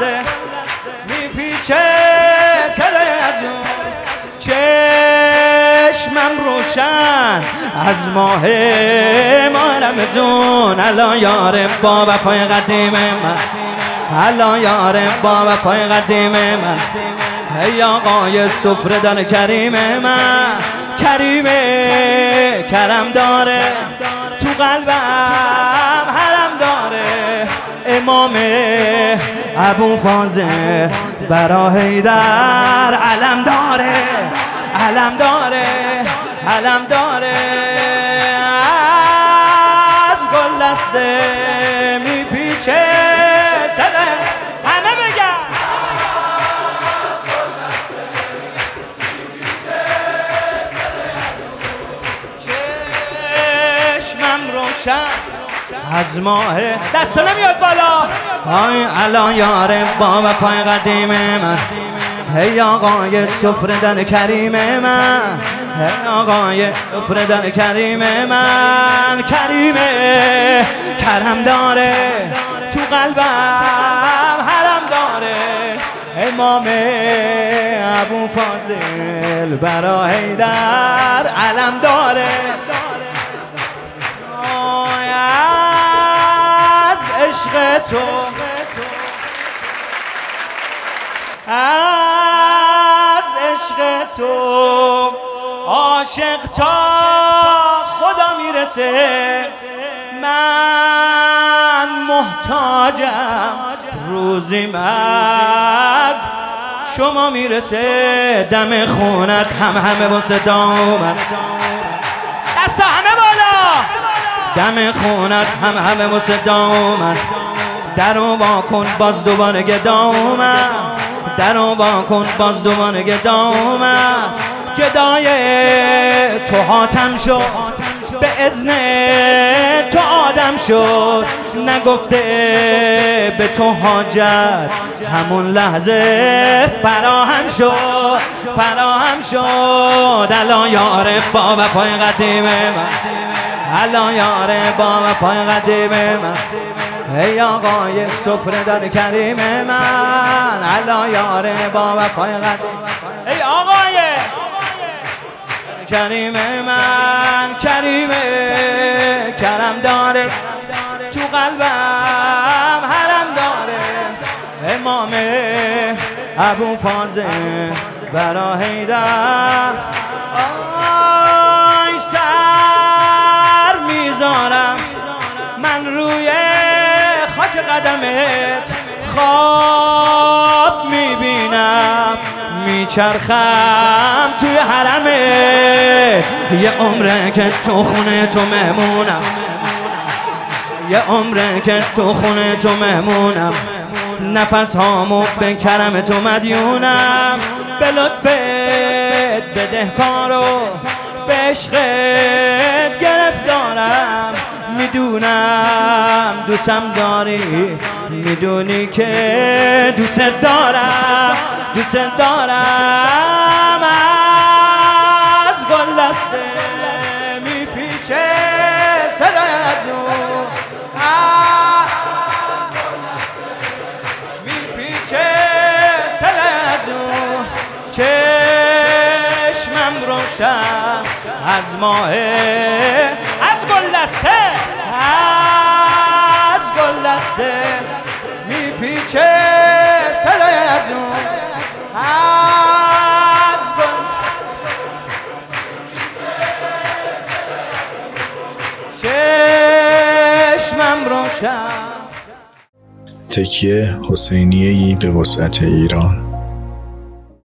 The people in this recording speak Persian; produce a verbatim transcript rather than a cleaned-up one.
لسته میپیچه صدای از اون چشمم روشن از ماه ماه رمضان الان یار با وفای قدیم من الان یار با وفای قدیم من ای آقای سفره دار کریم من کریمه کرم داره تو قلبم حرم داره امام ابو فاضل برا حیدر علم داره علم داره علم داره از گل دسته میپیچه صدای همه بگم چشمم روشن از ماه دست نمیاد بالا آی الان یاره با وفای قدیم من هی آقای سفره در کریم من هی آقای سفره در کریم من کریمه کرم داره تو قلبم حرم داره امام ابو فاضل برا حیدر علم داره عشق تو از عشق تو عاشق تا خدا میرسه من محتاجم روزیم از شما میرسه دم خونت هم همه با صدا اومد دستا همه بالا دم خونت هم همه با صدا اومد درو با کن باز دوباره گدا اومد درو با کن باز دوباره گدا اومد گدای تو حاتم شد به اذن تو آدم شد نگفته به تو حاجت همون لحظه فراهم شد فراهم شد الان یاره با وفای قدیم من الان یاره با وفای قدیم من ای آقای سفره دار کریم من الان یاره با وفای قدیم ای آقای کریم من کریمه کرم داره تو قلبم حرم داره امام ابو فاضل برا حیدر آی سر میذارم من روی خاک قدمت خواب میبینم میچرخم توی حرمت یه عمره که تو خونه تو مهمونم یه عمره که تو خونه تو مهمونم نفس هامو به کرم تو مدیونم به لطفت بدهکارو به عشقت گرفتارم میدونم دوستم داری میدونی که دوست دارم دوست دارم از گل دسته میپیچه صدای از اون میپیچه صدای از اون چشمم روشن از ماه از گل دسته از گل دسته میپیچه صدای از اون از گل چشمم روشن. تکیه حسینیه‌ای به وسعت ایران.